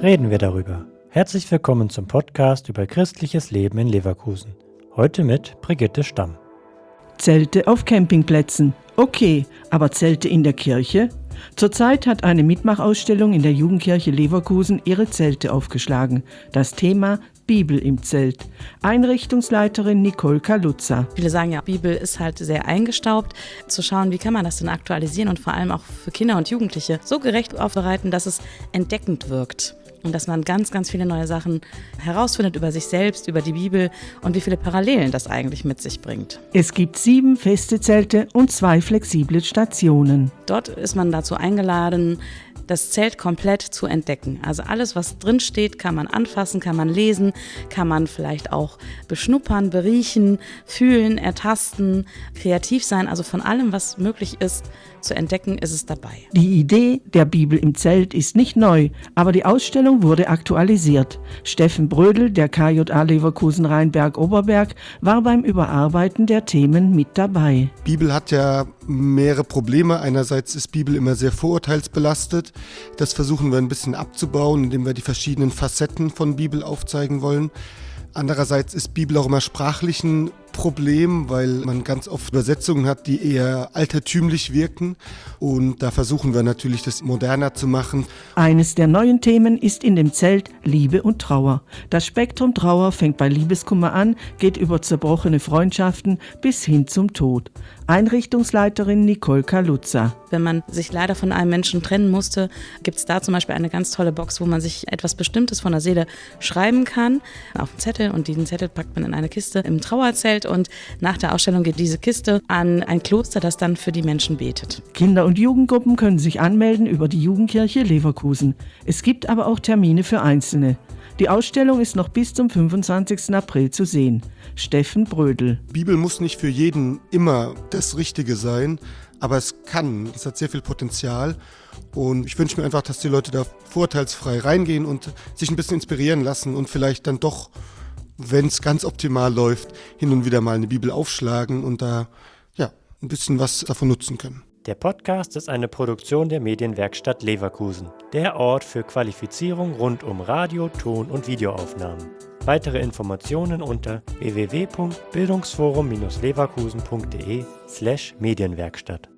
reden wir darüber. Herzlich willkommen zum Podcast über christliches Leben in Leverkusen. Heute mit Brigitte Stamm. Zelte auf Campingplätzen. Okay, aber Zelte in der Kirche? Zurzeit hat eine Mitmachausstellung in der Jugendkirche Leverkusen ihre Zelte aufgeschlagen. Das Thema Bibel im Zelt. Einrichtungsleiterin Nicole Kaluza. Viele sagen ja, Bibel ist halt sehr eingestaubt. Zu schauen, wie kann man das denn aktualisieren und vor allem auch für Kinder und Jugendliche so gerecht aufbereiten, dass es entdeckend wirkt. Und dass man ganz, ganz viele neue Sachen herausfindet über sich selbst, über die Bibel und wie viele Parallelen das eigentlich mit sich bringt. Es gibt 7 feste Zelte und 2 flexible Stationen. Dort ist man dazu eingeladen, das Zelt komplett zu entdecken. Also alles, was drin steht, kann man anfassen, kann man lesen, kann man vielleicht auch beschnuppern, beriechen, fühlen, ertasten, kreativ sein. Also von allem, was möglich ist, zu entdecken, ist es dabei. Die Idee der Bibel im Zelt ist nicht neu, aber die Ausstellung wurde aktualisiert. Steffen Brödel, der KJA Leverkusen Rheinberg-Oberberg, war beim Überarbeiten der Themen mit dabei. Bibel hat ja mehrere Probleme. Einerseits ist Bibel immer sehr vorurteilsbelastet. Das versuchen wir ein bisschen abzubauen, indem wir die verschiedenen Facetten von Bibel aufzeigen wollen. Andererseits ist Bibel auch immer sprachlich ein Problem, weil man ganz oft Übersetzungen hat, die eher altertümlich wirken. Und da versuchen wir natürlich, das moderner zu machen. Eines der neuen Themen ist in dem Zelt Liebe und Trauer. Das Spektrum Trauer fängt bei Liebeskummer an, geht über zerbrochene Freundschaften bis hin zum Tod. Einrichtungsleiterin Nicole Kaluza. Wenn man sich leider von einem Menschen trennen musste, gibt es da zum Beispiel eine ganz tolle Box, wo man sich etwas Bestimmtes von der Seele schreiben kann auf einen Zettel, und diesen Zettel packt man in eine Kiste im Trauerzelt, und nach der Ausstellung geht diese Kiste an ein Kloster, das dann für die Menschen betet. Kinder- und Jugendgruppen können sich anmelden über die Jugendkirche Leverkusen. Es gibt aber auch Termine für Einzelne. Die Ausstellung ist noch bis zum 25. April zu sehen. Steffen Brödel. Bibel muss nicht für jeden immer das Richtige sein, aber es kann. Es hat sehr viel Potenzial. Und ich wünsche mir einfach, dass die Leute da vorurteilsfrei reingehen und sich ein bisschen inspirieren lassen und vielleicht dann doch, wenn es ganz optimal läuft, hin und wieder mal eine Bibel aufschlagen und da ein bisschen was davon nutzen können. Der Podcast ist eine Produktion der Medienwerkstatt Leverkusen, der Ort für Qualifizierung rund um Radio-, Ton- und Videoaufnahmen. Weitere Informationen unter www.bildungsforum-leverkusen.de/Medienwerkstatt.